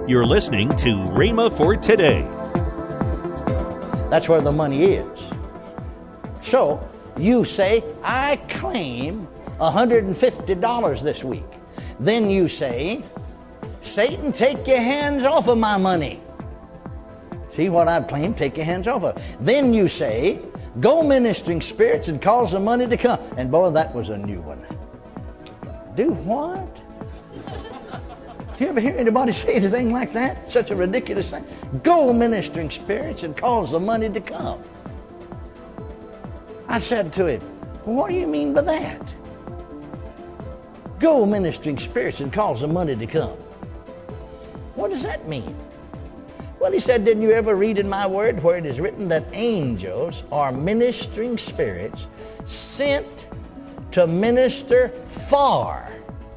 You're listening to Rhema for Today. That's where the money is. So you say, I claim $150 this week. Then you say, Satan, take your hands off of my money. See what I've claimed? Take your hands off of it. Then you say, go ministering spirits and cause the money to come. And boy, that was a new one. Do what? Do you ever hear anybody say anything like that? Such a ridiculous thing. Go ministering spirits and cause the money to come. I said to him, what do you mean by that? Go ministering spirits and cause the money to come. What does that mean? Well, he said, didn't you ever read in my word where it is written that angels are ministering spirits sent to minister for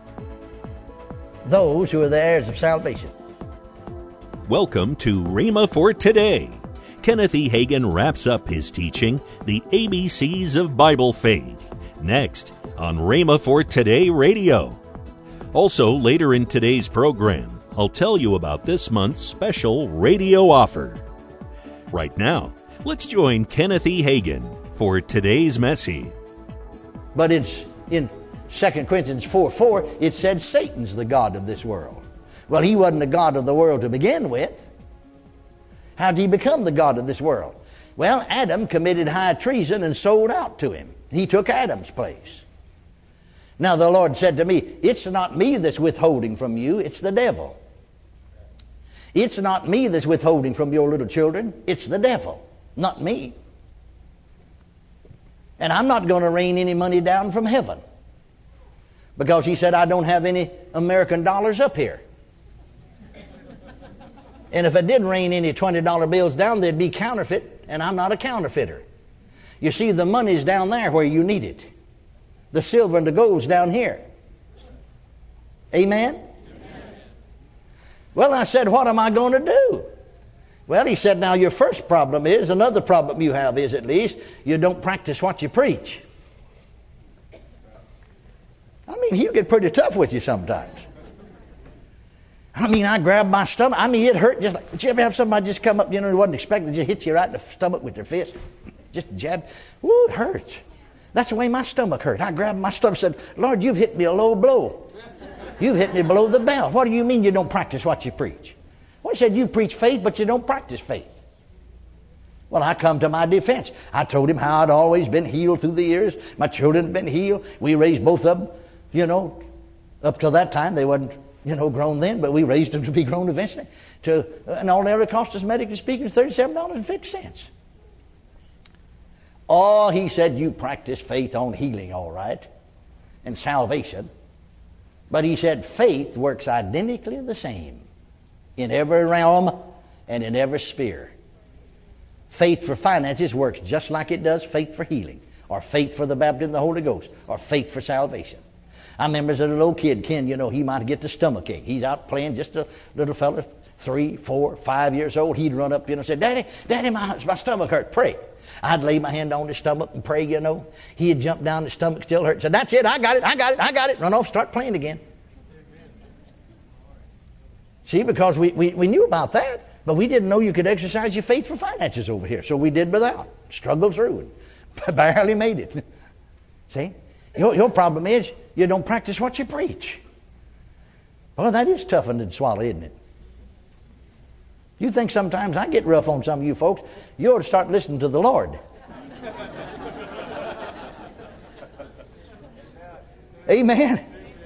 those who are the heirs of salvation? Welcome to Rhema for Today. Kenneth E. Hagin wraps up his teaching, The ABCs of Bible Faith, next on Rhema for Today Radio. Also, later in today's program, I'll tell you about this month's special radio offer. Right now, let's join Kenneth E. Hagin for today's message. But it's in 2 Corinthians 4:4, it said Satan's the god of this world. Well, he wasn't the god of the world to begin with. How did he become the god of this world? Well, Adam committed high treason and sold out to him. He took Adam's place. Now the Lord said to me, it's not me that's withholding from you, it's the devil. It's not me that's withholding from your little children, it's the devil, not me. And I'm not going to rain any money down from heaven. Because he said, I don't have any American dollars up here. And if I did rain any $20 bills down, they'd be counterfeit, and I'm not a counterfeiter. You see, the money's down there where you need it. The silver and the gold's down here. Amen? Amen? Well, I said, what am I going to do? Well, he said, now your first problem is, another problem you have is at least, you don't practice what you preach. I mean, he'll get pretty tough with you sometimes. I mean, I grabbed my stomach. I mean, it hurt just like, did you ever have somebody just come up, who wasn't expecting to just hit you right in the stomach with their fist? Just jab. Ooh, it hurts. That's the way my stomach hurt. I grabbed my stomach and said, Lord, you've hit me a low blow. You've hit me below the belt. What do you mean you don't practice what you preach? Well, he said, you preach faith, but you don't practice faith. Well, I come to my defense. I told him how I'd always been healed through the years. My children had been healed. We raised both of them. Up till that time, they wasn't, grown then, but we raised them to be grown eventually. And all it ever cost us, medically speaking, is $37.50. Oh, he said, you practice faith on healing, all right, and salvation. But he said, faith works identically the same in every realm and in every sphere. Faith for finances works just like it does faith for healing, or faith for the baptism of the Holy Ghost, or faith for salvation. I remember as a little kid, Ken, he might get the stomach ache. He's out playing, just a little fella, 3, 4, 5 years old. He'd run up, and say, Daddy, my stomach hurt. Pray. I'd lay my hand on his stomach and pray, He'd jump down, the stomach still hurt. Said, that's it, I got it. Run off, start playing again. See, because we knew about that, but we didn't know you could exercise your faith for finances over here. So we did without. Struggled through and barely made it. See? Your problem is you don't practice what you preach. Well, that is tough to swallow, isn't it? You think sometimes I get rough on some of you folks. You ought to start listening to the Lord. Amen?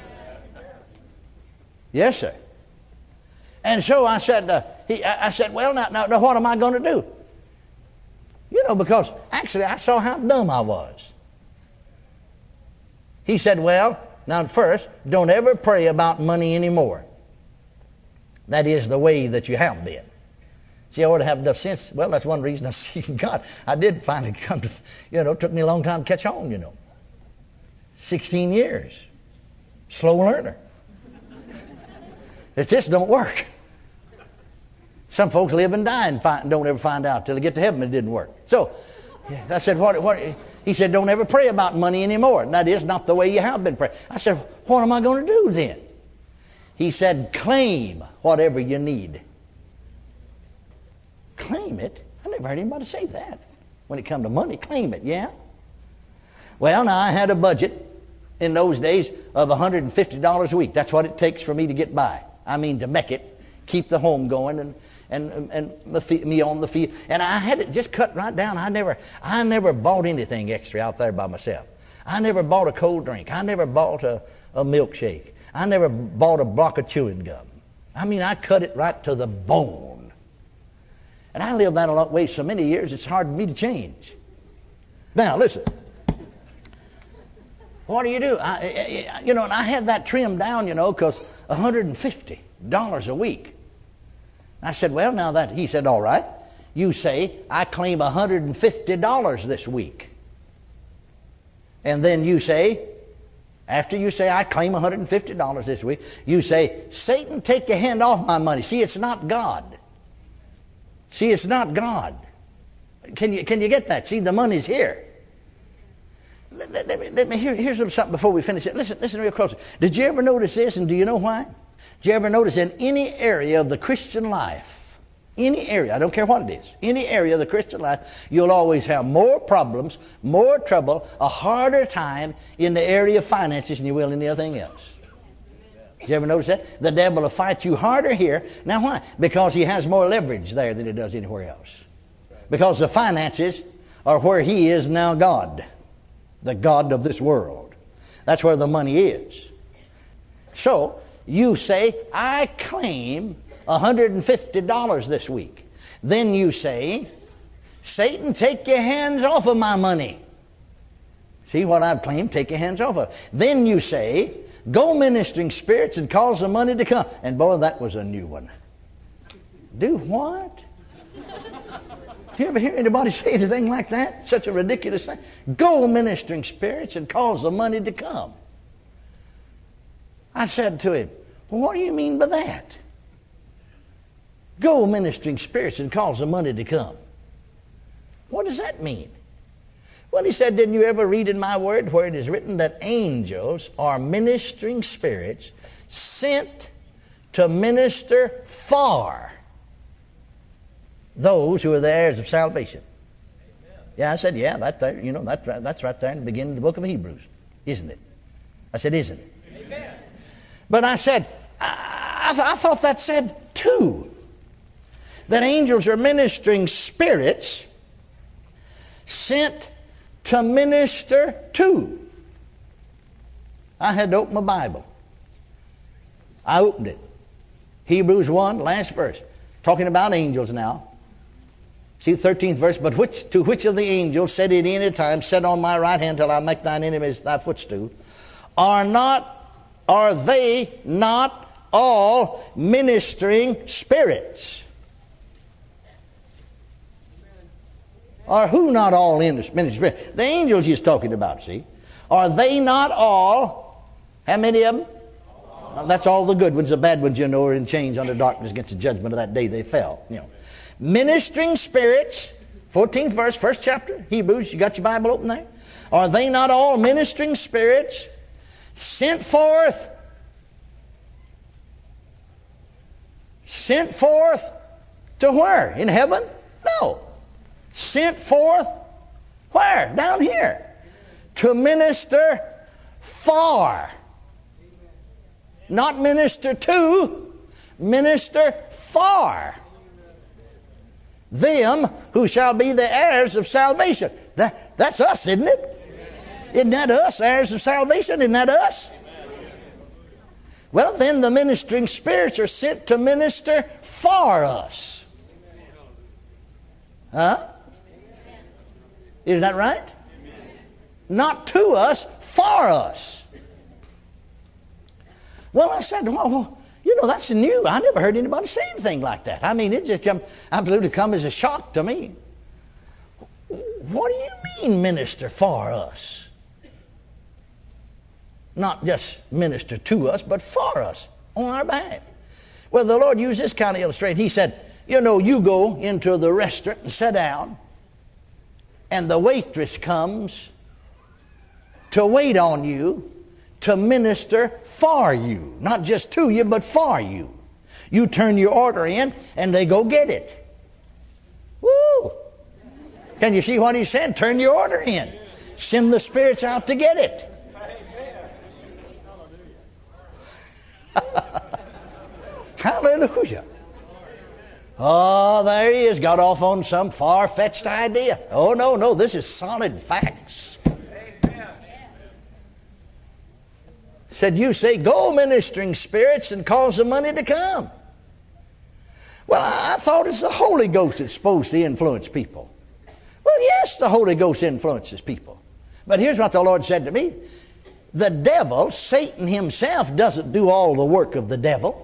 Yes, sir. And so I said, well, now what am I going to do? Because actually I saw how dumb I was. He said, well, now first, don't ever pray about money anymore. That is the way that you have been. See, I ought to have enough sense. Well, that's one reason I see God. I did finally come to, it took me a long time to catch on, 16 years. Slow learner. It just don't work. Some folks live and die and don't ever find out till they get to heaven it didn't work. So I said, what? He said, don't ever pray about money anymore. And that is not the way you have been praying. I said, what am I going to do then? He said, claim whatever you need. Claim it? I never heard anybody say that. When it come to money, claim it, yeah? Well, now I had a budget in those days of $150 a week. That's what it takes for me to get by. I mean, to make it, keep the home going and me on the field. And I had it just cut right down. I never bought anything extra out there by myself. I never bought a cold drink. I never bought a milkshake. I never bought a block of chewing gum. I mean, I cut it right to the bone. And I lived that a long way so many years, it's hard for me to change. Now, listen. What do? And I had that trimmed down, because $150 a week. I said, well, now that, he said, all right, you say, I claim $150 this week. And then you say, after you say, I claim $150 this week, you say, Satan, take your hand off my money. See, it's not God. See, it's not God. Can you get that? See, the money's here. Let me here's something before we finish it. Listen real closely. Did you ever notice this, and do you know why? Did you ever notice in any area of the Christian life, any area, I don't care what it is, any area of the Christian life, you'll always have more problems, more trouble, a harder time in the area of finances than you will in anything else. Did you ever notice that? The devil will fight you harder here. Now why? Because he has more leverage there than he does anywhere else. Because the finances are where he is now God. The God of this world. That's where the money is. So, you say, I claim $150 this week. Then you say, Satan, take your hands off of my money. See what I've claimed? Take your hands off of it. Then you say, go ministering spirits and cause the money to come. And boy, that was a new one. Do what? Do you ever hear anybody say anything like that? Such a ridiculous thing. Go ministering spirits and cause the money to come. I said to him, well, what do you mean by that? Go ministering spirits and cause the money to come. What does that mean? Well, he said, didn't you ever read in my word where it is written that angels are ministering spirits sent to minister for those who are the heirs of salvation? Amen. Yeah, I said, yeah, that's right there in the beginning of the book of Hebrews, isn't it? I said, isn't it? Amen. But I said, I thought that said two. That angels are ministering spirits sent to minister to. I had to open my Bible. I opened it. Hebrews 1, last verse. Talking about angels now. See the 13th verse, but to which of the angels said at any time, set on my right hand till I make thine enemies thy footstool? Are they not all ministering spirits? Or who not all ministering spirits? The angels he's talking about, see. Are they not all, how many of them? That's all the good ones. The bad ones, are in chains under darkness against the judgment of that day they fell, Ministering spirits, 14th verse, 1st chapter, Hebrews. You got your Bible open there? Are they not all ministering spirits sent forth? Sent forth to where? In heaven? No. Sent forth where? Down here. To minister for. Not minister to, minister for them who shall be the heirs of salvation. That's us, isn't it? Isn't that us, heirs of salvation? Isn't that us? Well, then the ministering spirits are sent to minister for us. Huh? Isn't that right? Not to us, for us. Well, I said, well, that's new. I never heard anybody say anything like that. I mean, it just absolutely come as a shock to me. What do you mean, minister for us? Not just minister to us, but for us, on our behalf. Well, the Lord used this kind of illustration. He said, you go into the restaurant and sit down, and the waitress comes to wait on you to minister for you. Not just to you, but for you. You turn your order in, and they go get it. Woo! Can you see what he said? Turn your order in. Send the spirits out to get it. Hallelujah. Oh, there he is. Got off on some far-fetched idea. Oh, no. This is solid facts. Said, you say, go ministering spirits and cause the money to come. Well, I thought it's the Holy Ghost that's supposed to influence people. Well, yes, the Holy Ghost influences people. But here's what the Lord said to me. The devil, Satan himself, doesn't do all the work of the devil.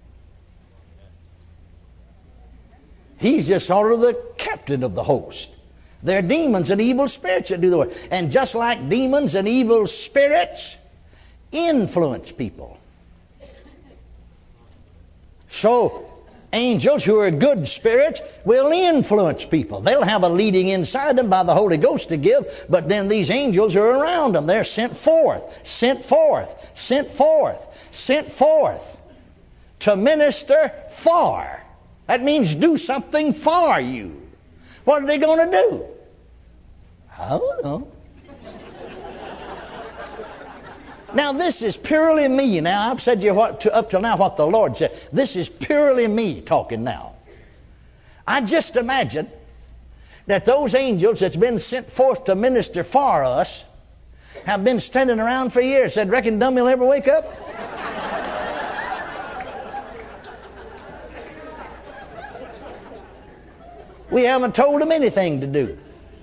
He's just sort of the captain of the host. They're demons and evil spirits that do the work. And just like demons and evil spirits influence people. So, angels who are good spirits will influence people. They'll have a leading inside them by the Holy Ghost to give, but then these angels are around them. They're sent forth to minister for. That means do something for you. What are they going to do? I don't know. Now, this is purely me. Now, I've said to you up till now what the Lord said. This is purely me talking now. I just imagine that those angels that's been sent forth to minister for us have been standing around for years. Said, reckon dummy will ever wake up? We haven't told him anything to do.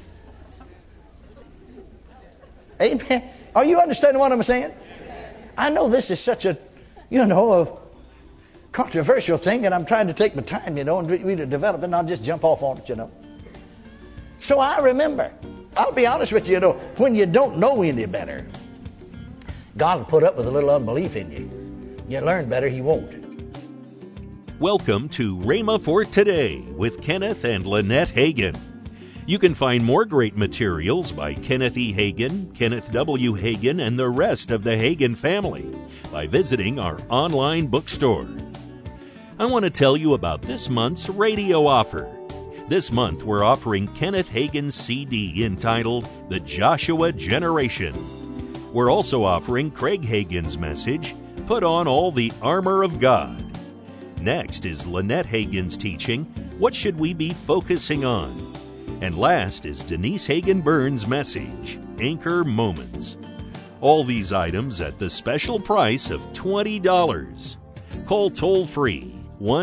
Amen. Are you understanding what I'm saying? I know this is such a controversial thing, and I'm trying to take my time, and really develop it, and I'll just jump off on it, So I remember, I'll be honest with you, when you don't know any better, God will put up with a little unbelief in you. You learn better, He won't. Welcome to Rhema for Today with Kenneth and Lynette Hagin. You can find more great materials by Kenneth E. Hagin, Kenneth W. Hagin, and the rest of the Hagin family by visiting our online bookstore. I want to tell you about this month's radio offer. This month we're offering Kenneth Hagin's CD entitled The Joshua Generation. We're also offering Craig Hagin's message, Put On All the Armor of God. Next is Lynette Hagin's teaching, What Should We Be Focusing On? And last is Denise Hagin Burns' message, Anchor Moments. All these items at the special price of $20. Call toll-free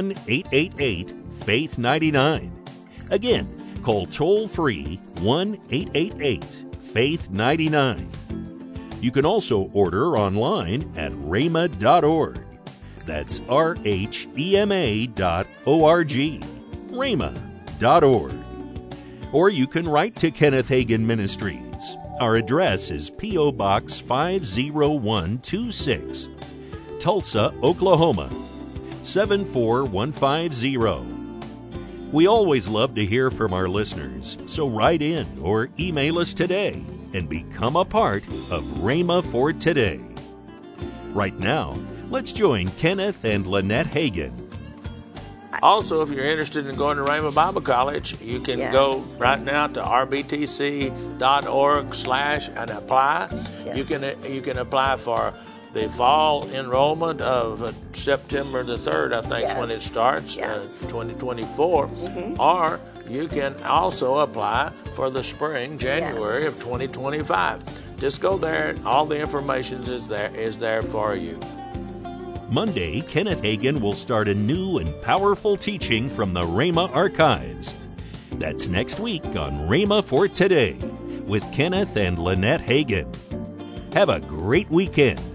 1-888-FAITH-99. Again, call toll-free 1-888-FAITH-99. You can also order online at rhema.org. That's RHEMA.org, rhema.org. Or you can write to Kenneth Hagin Ministries. Our address is P.O. Box 50126, Tulsa, Oklahoma, 74150. We always love to hear from our listeners, so write in or email us today and become a part of Rhema for Today. Right now, let's join Kenneth and Lynette Hagin. Also, if you're interested in going to Rhema Bible College, you can go right now to rbtc.org/ and apply. Yes. You can apply for the fall enrollment of September the 3rd, I think, when it starts, 2024. Or you can also apply for the spring, January of 2025. Just go there. All the information is there for you. Monday, Kenneth Hagin will start a new and powerful teaching from the Rhema Archives. That's next week on Rhema for Today with Kenneth and Lynette Hagin. Have a great weekend.